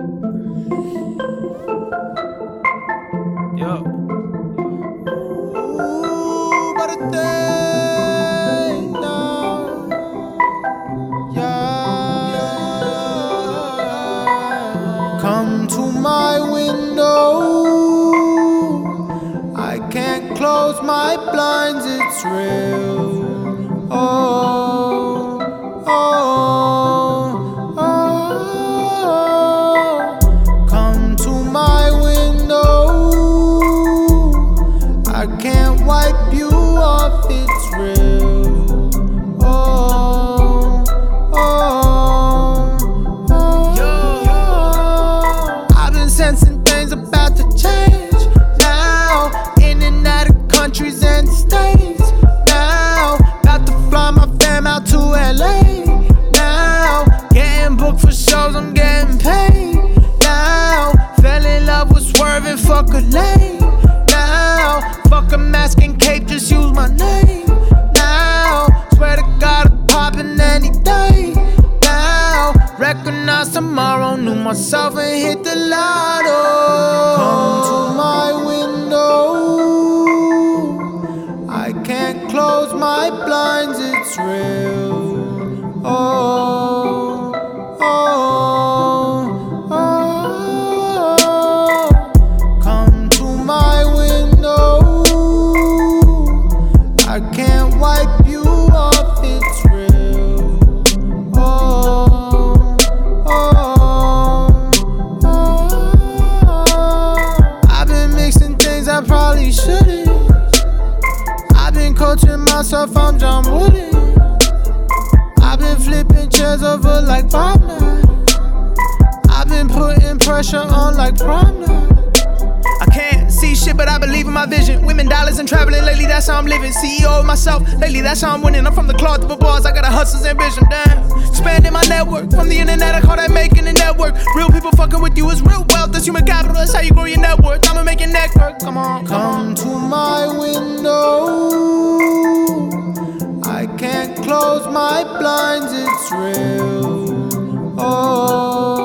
Yo. Ooh, but a day now. Yeah. Come to my window. I can't close my blinds, it's real. Oh, oh, oh. Come to my window. I can't wipe you off, it's real. Oh, oh, oh. I've been sensing things about to change now. In and out of countries and states now. About to fly my fam out to LA now. Getting booked for shows, I'm getting paid now. Fell in love with swerving, fuck a lane now. Fuck a mask and cape, just use my name now. Swear to God I'm popping any day now. Recognize tomorrow, knew myself and hit the lotto. Come to my window. I can't close my blinds, it's real. Oh, oh, oh. Come to my window. I can't wipe you off, it's real. Oh, oh, oh. I've been mixing things I probably shouldn't. I've been coaching myself, I'm John Wooden. I've been flipping chairs over like Bob Knight. I've been putting pressure on like prom night. I can't see shit, but I believe in my vision. Women, dollars, and traveling lately, that's how I'm living. CEO of myself, lately, that's how I'm winning. I'm from the cloth of a bars, I got a hustler's ambition, damn. Expanding my network, from the internet, I call that making a network. Real people fucking with you is real wealth, that's human capital, that's how you grow your net worth. I'ma make your neck work, come on, come to my window. I can't close my blinds, it's real. Oh.